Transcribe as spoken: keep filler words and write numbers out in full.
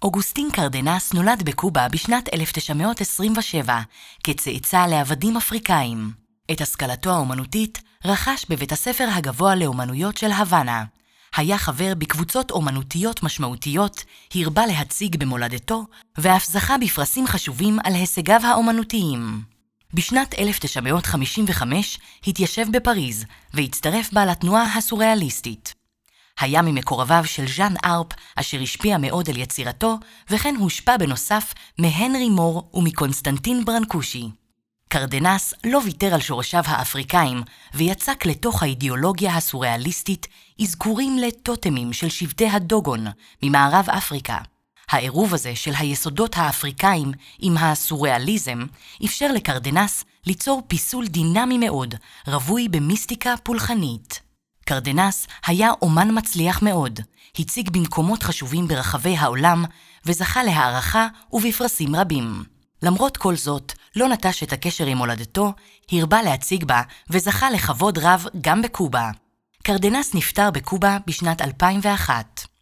אוגוסטין קרדנס נולד בקובה בשנת אלף תשע מאות עשרים ושבע כצאצא לעבדים אפריקאים. את השכלתו האומנותית רכש בבית הספר הגבוה לאומנויות של הוואנה. היה חבר בקבוצות אומנותיות משמעותיות, הרבה להציג במולדתו, ואף זכה בפרסים חשובים על הישגיו האומנותיים. בשנת אלף תשע מאות חמישים וחמש התיישב בפריז והצטרף בה לתנועה הסוריאליסטית. היה ממקורביו של ז'אן ארפ, אשר השפיע מאוד על יצירתו, וכן הושפע בנוסף מהנרי מור ומקונסטנטין ברנקושי. קרדנס לא ויתר על שורשיו האפריקאים, ויצק לתוך האידיאולוגיה הסוריאליסטית אזכורים לטוטמים של שבטי הדוגון ממערב אפריקה. העירוב הזה של היסודות האפריקאים עם הסוריאליזם אפשר לקרדנס ליצור פיסול דינמי מאוד, רווי במיסטיקה פולחנית. קרדנס היה אומן מצליח מאוד, הציג במקומות חשובים ברחבי העולם וזכה להערכה ובפרסים רבים. למרות כל זאת, לא נטש את הקשר עם מולדתו, הרבה להציג בה וזכה לכבוד רב גם בקובה. קרדנס נפטר בקובה בשנת אלפיים ואחת.